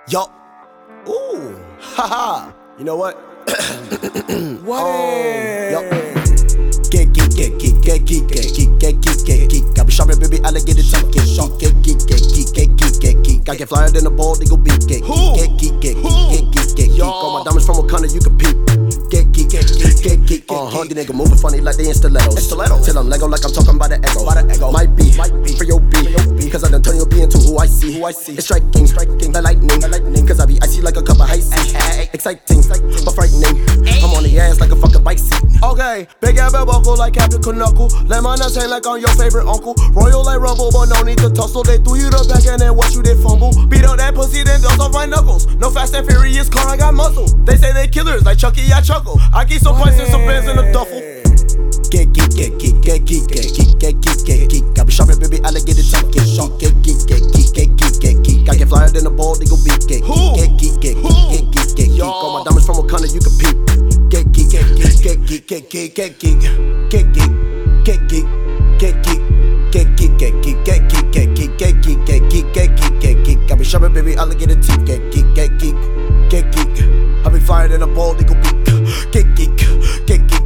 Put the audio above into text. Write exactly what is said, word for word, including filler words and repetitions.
Yo. Ooh. Haha. You know what? What? Oh, yo. Get geek, get geek, get geek, get geek, get geek, get geek. I be shopping, baby, alligator teeth. Get geek, get geek, get geek, get geek, get geek. I get flyer than a bald eagle beak. Get geek, get geek, get geek, get geek, get geek. All my diamonds from Wakanda, you can peep. Get geek, get geek, get geek. Uh huh. The nigga moving funny like they in stilettos. Stilettos. Till I'm Lego like I'm talking about the ego. By the ego. Might be, might be for your B. Cause I done turn your B into who I see. Who I see. It's striking, striking like lightning, like lightning. Cause I be icy like a cup of ice. Exciting, but frightening. I'm on the ass like a fucking bike seat. Okay, big ass belt buckle like Captain Knuckle. Let my nuts hang like I'm your favorite uncle. Royal like Rumble, but no need to tussle. They threw you the back and then what you did fumble. Beat up that pussy, then dust off my knuckles. No Fast and Furious car, I got muscle. They say they killers like Chucky, I chuckle. I keep some points and some bands in a duffel. Get geek, get geek, get geek, get geek, get geek, get geek. I be shopping, baby, alligator teeth. Get geek, get geek, get geek, get geek, get geek. I get flyer than a bald eagle beak. Get geek, get geek, get geek, get geek, get geek. All my diamonds from Wakanda, you can peep. Get geek, get geek, get geek, get geek, get geek, get geek, get geek, get geek, get geek, get geek, get geek, get geek, get geek, get geek, get geek, get geek. I be shopping, baby, alligator teeth. Get geek, get geek, get geek. I be flyer than a bald eagle beak. Get geek, get geek.